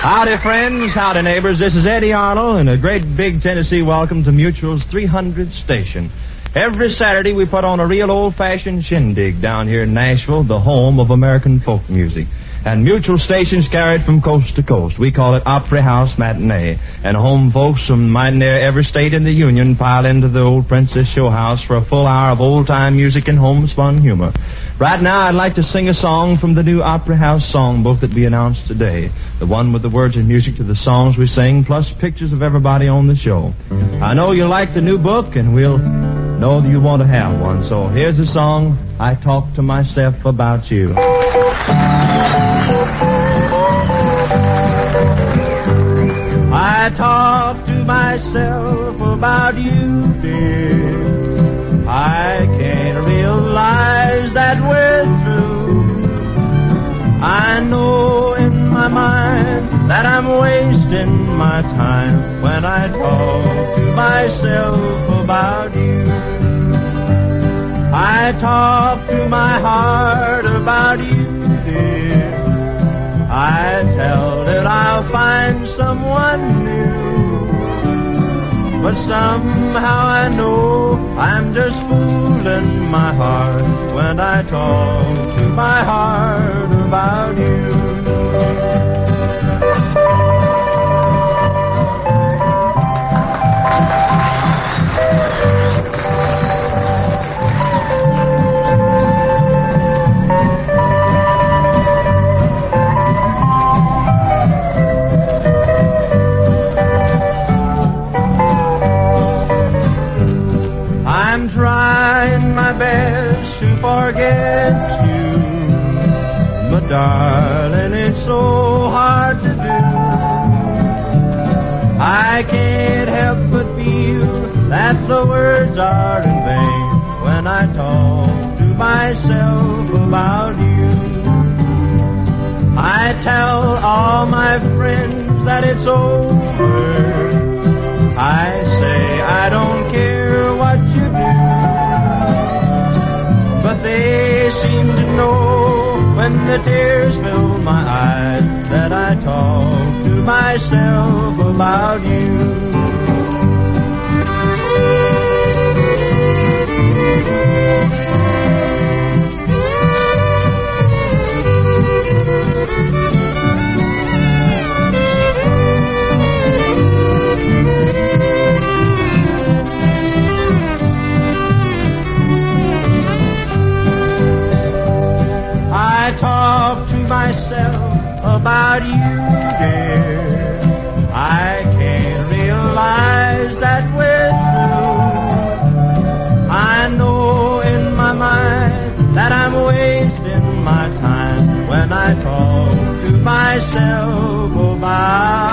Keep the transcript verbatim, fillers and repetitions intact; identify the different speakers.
Speaker 1: Howdy, friends. Howdy, neighbors. This is Eddie Arnold, and a great big Tennessee welcome to Mutual's three hundredth station. Every Saturday, we put on a real old-fashioned shindig down here in Nashville, the home of American folk music. And Mutual stations carry it from coast to coast. We call it Opry House Matinee. And home folks from mighty near every state in the Union pile into the old Princess Show House for a full hour of old-time music and homespun humor. Right now, I'd like to sing a song from the new Opry House songbook that we announced today. The one with the words and music to the songs we sing, plus pictures of everybody on the show. I know you like the new book, and we'll know that you want to have one. So here's a song, I Talk to Myself About You. I talk to myself about you, dear. I can't realize that we're through. I know in my mind that I'm wasting my time when I talk to myself about you. I talk to my heart about you, dear. I tell it I'll find someone new, but somehow I know I'm just fooling my heart when I talk to my heart about you. I'm trying my best to forget you, but darling, it's so hard to do. I can't help but feel that the words are in vain when I talk to myself about you. I tell all my friends that it's over. I say I don't care what you do, but they seem to know when the tears fill my eyes that I talk to myself about you. I talk to myself about you, dear. I can't realize that we're through. I know in my mind that I'm wasting my time when I talk to myself about